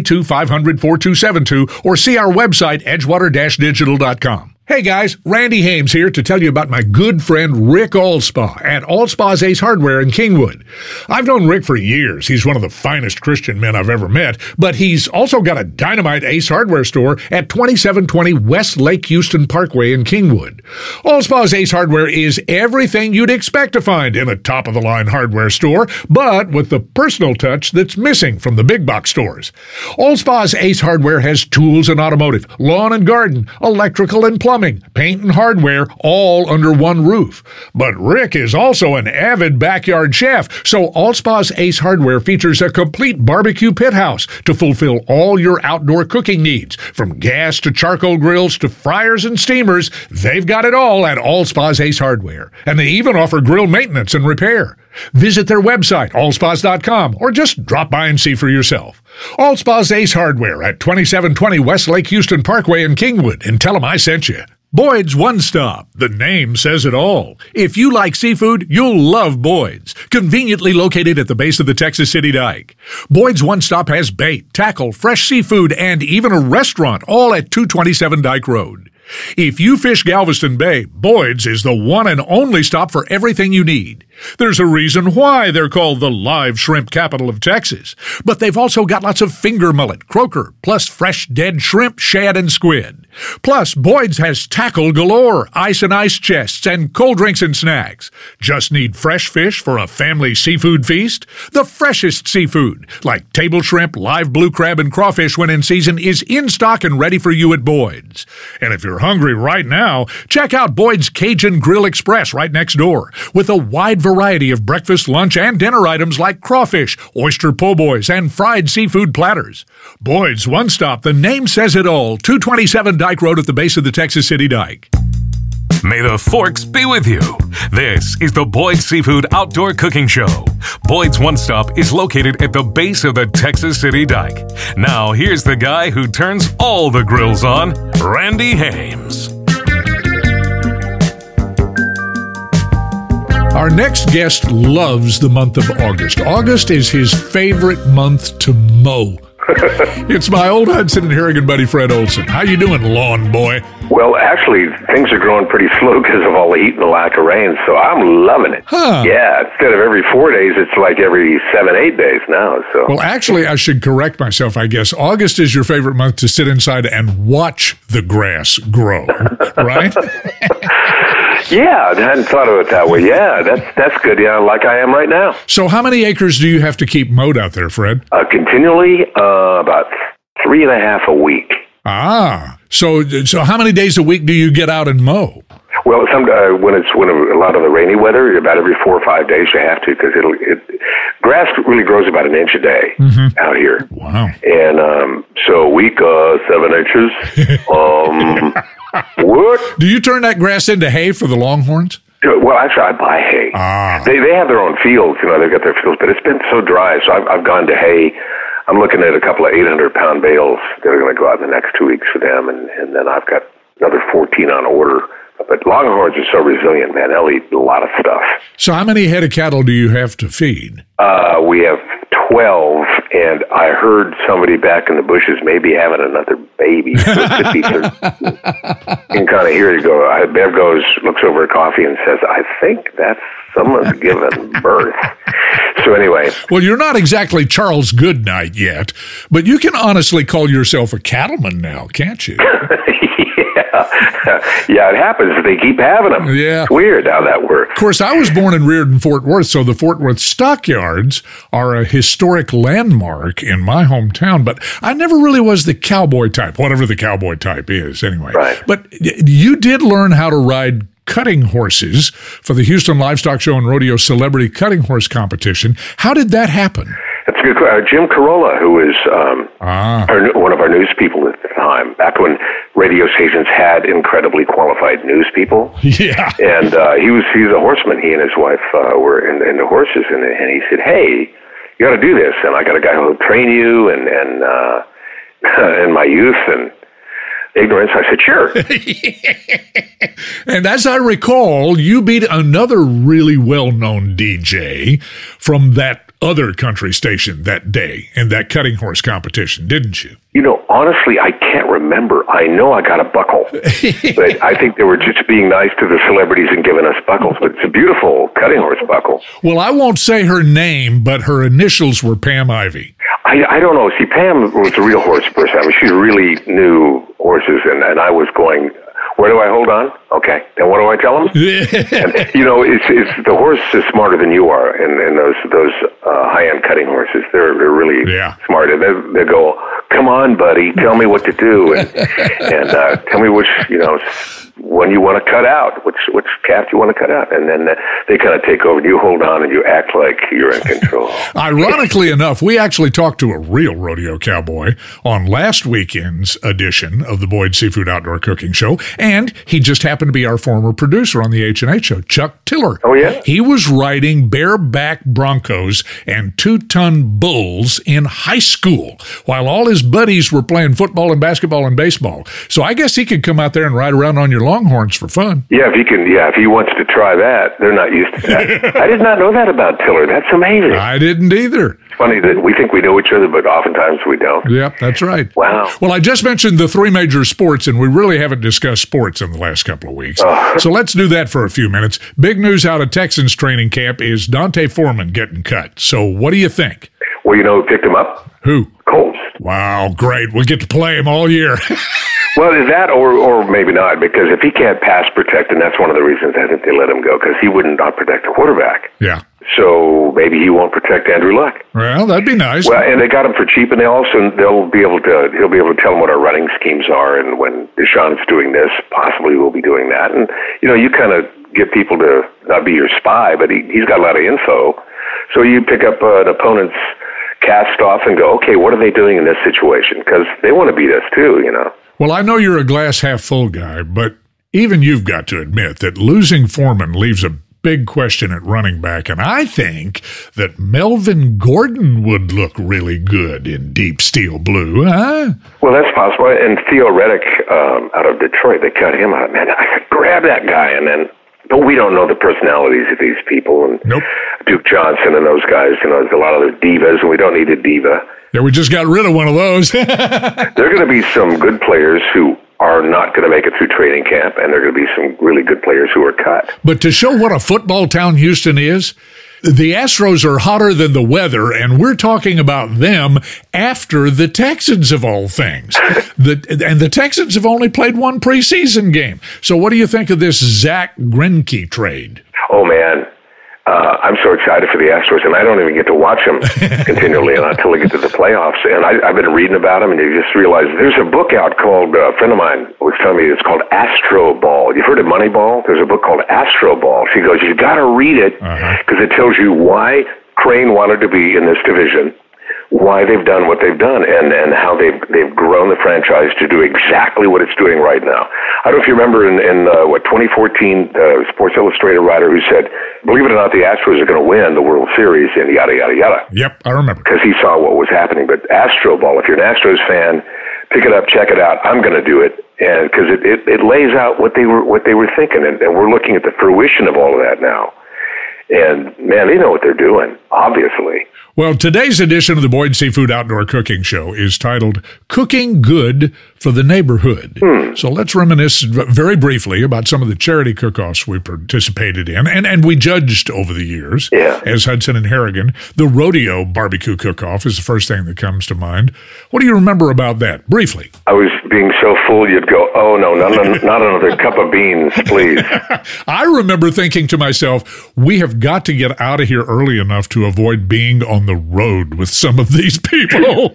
832-500-4272 or see our website, edgewater-digital.com. Hey guys, Randy Hames here to tell you about my good friend Rick Allspaw at Allspaw's Ace Hardware in Kingwood. I've known Rick for years. He's one of the finest Christian men I've ever met, but he's also got a dynamite Ace Hardware store at 2720 West Lake Houston Parkway in Kingwood. Allspaw's Ace Hardware is everything you'd expect to find in a top-of-the-line hardware store, but with the personal touch that's missing from the big box stores. Allspaw's Ace Hardware has tools and automotive, lawn and garden, electrical and plumbing, paint and hardware, all under one roof. But Rick is also an avid backyard chef, so Allspaw's Ace Hardware features a complete barbecue pit house to fulfill all your outdoor cooking needs. From gas to charcoal grills to fryers and steamers, they've got it all at Allspaw's Ace Hardware. And they even offer grill maintenance and repair. Visit their website, allspas.com, or just drop by and see for yourself. Allspaw's Ace Hardware at 2720 West Lake Houston Parkway in Kingwood, and tell them I sent you. Boyd's One Stop. The name says it all. If you like seafood, you'll love Boyd's. Conveniently located at the base of the Texas City Dike. Boyd's One Stop has bait, tackle, fresh seafood, and even a restaurant, all at 227 Dike Road. If you fish Galveston Bay, Boyd's is the one and only stop for everything you need. There's a reason why they're called the live shrimp capital of Texas. But they've also got lots of finger mullet, croaker, plus fresh dead shrimp, shad, and squid. Plus, Boyd's has tackle galore, ice and ice chests, and cold drinks and snacks. Just need fresh fish for a family seafood feast? The freshest seafood, like table shrimp, live blue crab, and crawfish when in season, is in stock and ready for you at Boyd's. And if you're hungry right now, check out Boyd's Cajun Grill Express right next door, with a wide variety of breakfast, lunch, and dinner items like crawfish, oyster po' boys, and fried seafood platters. Boyd's One Stop, the name says it all, 227 Dike Road at the base of the Texas City Dike. May the forks be with you. This is the Boyd's Seafood Outdoor Cooking Show. Boyd's One Stop is located at the base of the Texas City Dike. Now, here's the guy who turns all the grills on, Randy Hames. Our next guest loves the month of August. August is his favorite month to mow. It's my old Hudson and Harrigan buddy, Fred Olson. How you doing, lawn boy? Well, actually, things are growing pretty slow because of all the heat and the lack of rain, so I'm loving it. Huh. Yeah, instead of every 4 days, it's like every 7-8 days now. So. Well, actually, I should correct myself, I guess. August is your favorite month to sit inside and watch the grass grow, right? Yeah, I hadn't thought of it that way. Yeah, that's good. Yeah, like I am right now. So how many acres do you have to keep mowed out there, Fred? Continually, about 3.5 a week. Ah, So how many days a week do you get out and mow? Well, when a lot of the rainy weather, about every 4 or 5 days you have to, because grass really grows about an inch a day out here. Wow! And so a week 7 inches. What? Do you turn that grass into hay for the Longhorns? Well, actually, I buy hay. They have their own fields. They've got their fields, but it's been so dry, so I've gone to hay. I'm looking at a couple of 800-pound bales that are going to go out in the next 2 weeks for them, and then I've got another 14 on order. But Longhorns are so resilient, man. They'll eat a lot of stuff. So how many head of cattle do you have to feed? We have 12, and I heard somebody back in the bushes maybe having another baby. So it could be 13. You can kind of hear it go. Bev looks over at coffee and says, I think that's someone's given birth. So anyway. Well, you're not exactly Charles Goodnight yet, but you can honestly call yourself a cattleman now, can't you? Yeah, it happens. They keep having them. Yeah. It's weird how that works. Of course, I was born and reared in Fort Worth, so the Fort Worth stockyards are a historic landmark in my hometown, but I never really was the cowboy type, whatever the cowboy type is anyway. Right. But you did learn how to ride cutting horses for the Houston Livestock Show and Rodeo Celebrity Cutting Horse Competition. How did that happen? That's a good question. Jim Carolla, who was one of our news people at the time, back when radio stations had incredibly qualified news people. Yeah. And he's a horseman. He and his wife were into horses, and he said, hey, you got to do this, and I got a guy who'll train you, and in my youth and ignorance, I said, sure. And as I recall, you beat another really well-known DJ from that other country station that day in that cutting horse competition, didn't you? Honestly, I can't remember. I know I got a buckle, but I think they were just being nice to the celebrities and giving us buckles. But it's a beautiful cutting horse buckle. Well, I won't say her name, but her initials were Pam Ivy. I don't know. See, Pam was a real horse person. I mean, she really knew horses, and I was going, where do I hold on? Okay. Then what do I tell them? And, it's the horse is smarter than you are, and those high-end cutting horses, they're really smart. And they go, come on, buddy, tell me what to do, and tell me which, when you want to cut out, which calf you want to cut out, and then they kind of take over. You hold on and you act like you're in control. Ironically enough, we actually talked to a real rodeo cowboy on last weekend's edition of the Boyd Seafood Outdoor Cooking Show, and he just happened to be our former producer on the H&H Show, Chuck Tiller. Oh, yeah? He was riding bareback Broncos and 2-ton bulls in high school while all his buddies were playing football and basketball and baseball. So I guess he could come out there and ride around on your Longhorns for fun. Yeah, if he wants to try that. They're not used to that. I did not know that about Tiller. That's amazing. I didn't either. It's funny that we think we know each other, but oftentimes we don't. Yep, that's right. Wow. Well, I just mentioned the three major sports, and we really haven't discussed sports in the last couple of weeks. So let's do that for a few minutes. Big news out of Texans training camp is Dante Foreman getting cut. So what do you think? Well, who picked him up? Who? Colts. Wow, great. We'll get to play him all year. Well, is that or maybe not, because if he can't pass protect, and that's one of the reasons I think they let him go, because he wouldn't not protect the quarterback. Yeah. So maybe he won't protect Andrew Luck. Well, that'd be nice. Well, and they got him for cheap, and he'll be able to tell them what our running schemes are, and when Deshaun's doing this, possibly we'll be doing that. And you kind of get people to not be your spy, but he's got a lot of info. So you pick up an opponent's cast off and go, okay, what are they doing in this situation? Because they want to beat us too, Well, I know you're a glass half full guy, but even you've got to admit that losing Foreman leaves a big question at running back, and I think that Melvin Gordon would look really good in deep steel blue, huh? Well, that's possible. And Theo Reddick out of Detroit, they cut him out. Man, I could grab that guy, and then but we don't know the personalities of these people. And nope. Duke Johnson and those guys, there's a lot of those divas, and we don't need a diva. Yeah, we just got rid of one of those. There are going to be some good players who are not going to make it through training camp, and there are going to be some really good players who are cut. But to show what a football town Houston is, the Astros are hotter than the weather, and we're talking about them after the Texans of all things. And the Texans have only played one preseason game. So what do you think of this Zach Greinke trade? Oh, man. I'm so excited for the Astros, and I don't even get to watch them continually until they get to the playoffs. And I've been reading about them, and you just realize there's a book out called, a friend of mine was telling me, it's called Astro Ball. You've heard of Moneyball? There's a book called Astro Ball. She goes, you got to read it because it tells you why Crane wanted to be in this division, why they've done what they've done, and how they've grown the franchise to do exactly what it's doing right now. I don't know if you remember in 2014, Sports Illustrated writer who said, believe it or not, the Astros are going to win the World Series and yada, yada, yada. Yep, I remember. Because he saw what was happening. But Astro Ball, if you're an Astros fan, pick it up, check it out. I'm going to do it. And because it lays out what they were thinking, and we're looking at the fruition of all of that now. And, man, they know what they're doing, obviously. Well, today's edition of the Boyd Seafood Outdoor Cooking Show is titled Cooking Good for the Neighborhood. So let's reminisce very briefly about some of the charity cook-offs we participated in and we judged over the years as Hudson and Harrigan. The Rodeo Barbecue Cook-Off is the first thing that comes to mind. What do you remember about that, briefly? I was being so full you'd go, oh, no, not another cup of beans, please. I remember thinking to myself, we have got to get out of here early enough to avoid being on the road with some of these people.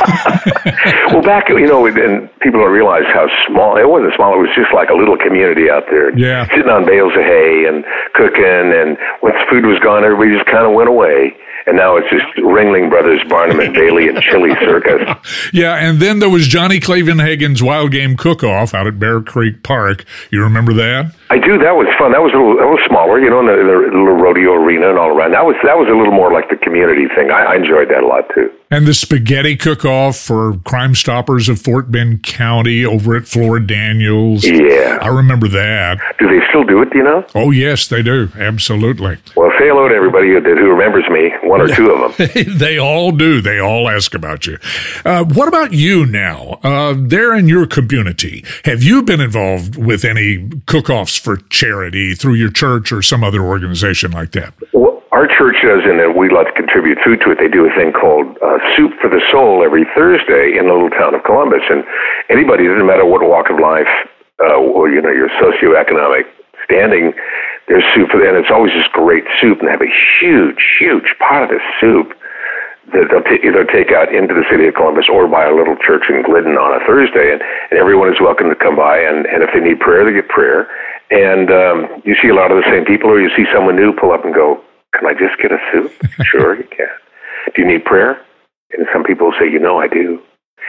Well, back, and people don't realize how small, it wasn't small, it was just like a little community out there. Yeah. Sitting on bales of hay and cooking, and once food was gone, everybody just kind of went away. And now it's just Ringling Brothers, Barnum and Bailey, and Chili Circus. Yeah, and then there was Johnny Clavenhagen's Wild Game Cook-Off out at Bear Creek Park. You remember that? I do. That was fun. That was a little smaller, in the little rodeo arena and all around. That was a little more like the community thing. I enjoyed that a lot too. And the Spaghetti Cook-Off for Crime Stoppers of Fort Bend County over at Flora Daniels. Yeah. I remember that. Do they still do it, do you know? Oh, yes, they do. Absolutely. Well, say hello to everybody who remembers me, one or two of them. They all do. They all ask about you. What about you now? There in your community, have you been involved with any cook-offs for charity through your church or some other organization like that? Well, our church does, and we like to contribute food to it. They do a thing called Soup for the Soul every Thursday in the little town of Columbus. And anybody, doesn't matter what walk of life or your socioeconomic standing, there's soup for them. And it's always just great soup, and they have a huge, huge pot of this soup that they'll either take out into the city of Columbus or by a little church in Glidden on a Thursday. And everyone is welcome to come by, and if they need prayer, they get prayer. And you see a lot of the same people, or you see someone new pull up and go, can I just get a soup? Sure, you can. Do you need prayer? And some people say, I do.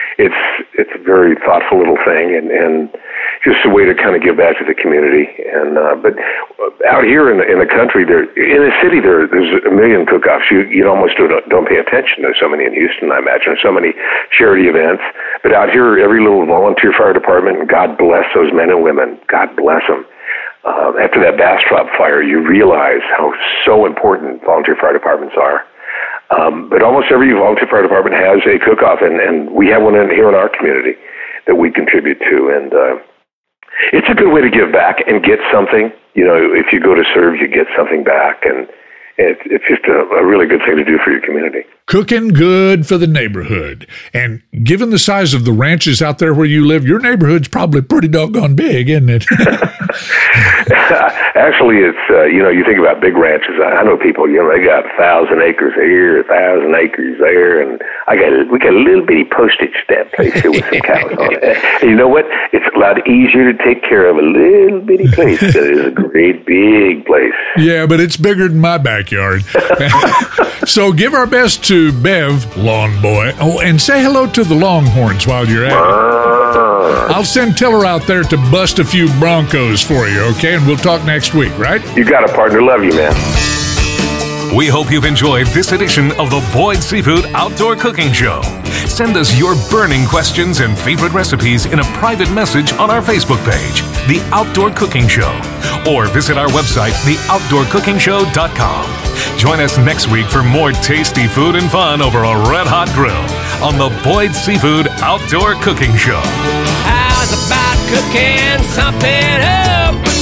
It's a very thoughtful little thing, and just a way to kind of give back to the community. And but out here in the country, in the city, there's a million cook-offs. You almost don't pay attention. There's so many in Houston, I imagine. So many charity events. But out here, every little volunteer fire department, and God bless those men and women. God bless them. After that Bastrop fire, you realize how so important volunteer fire departments are. But almost every volunteer fire department has a cook-off, and we have one here in our community that we contribute to. And it's a good way to give back and get something. If you go to serve, you get something back, and it's just a really good thing to do for your community. Cooking good for the neighborhood. And given the size of the ranches out there where you live, your neighborhood's probably pretty doggone big, isn't it? Actually, it's, you think about big ranches. I know people, they got 1,000 acres here, 1,000 acres there, and we got a little bitty postage stamp place here with some cows on it. And you know what? It's a lot easier to take care of a little bitty place than it is a great big place. Yeah, but it's bigger than my backyard. So give our best to Bev, Lawn Boy. Oh, and say hello to the Longhorns while you're at it. I'll send Tiller out there to bust a few Broncos for you, okay? And we'll talk next week, right? You got it, partner. Love you, man. We hope you've enjoyed this edition of the Boyd Seafood Outdoor Cooking Show. Send us your burning questions and favorite recipes in a private message on our Facebook page, The Outdoor Cooking Show, or visit our website, theoutdoorcookingshow.com. Join us next week for more tasty food and fun over a red-hot grill on the Boyd Seafood Outdoor Cooking Show. How's about cooking something up?